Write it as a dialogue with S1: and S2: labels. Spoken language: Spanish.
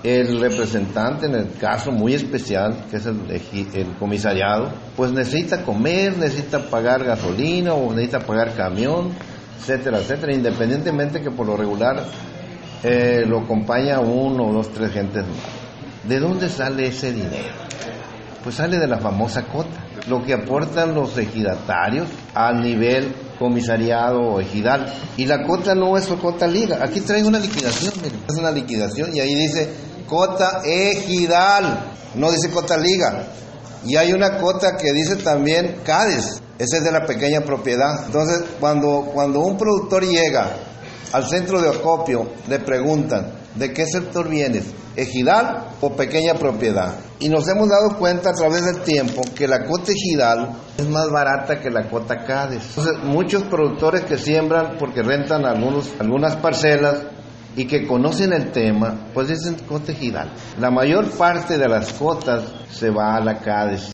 S1: el representante, en el caso muy especial, que es el comisariado, pues necesita comer, necesita pagar gasolina o necesita pagar camión, etcétera, etcétera, independientemente que por lo regular lo acompaña uno, dos, tres gentes más. ¿De dónde sale ese dinero? Pues sale de la famosa cota, lo que aportan los ejidatarios al nivel comisariado o ejidal. Y la cota no es cota liga. Aquí traigo una liquidación, miren. Es una liquidación y ahí dice cota ejidal, no dice cota liga. Y hay una cota que dice también CADES, esa es de la pequeña propiedad. Entonces, cuando un productor llega al centro de acopio, le preguntan, ¿de qué sector vienes? ¿Ejidal o pequeña propiedad? Y nos hemos dado cuenta a través del tiempo que la cota ejidal es más barata que la cota CADES. Entonces, muchos productores que siembran porque rentan algunas parcelas y que conocen el tema, pues dicen cota ejidal. La mayor parte de las cotas se va a la CADES.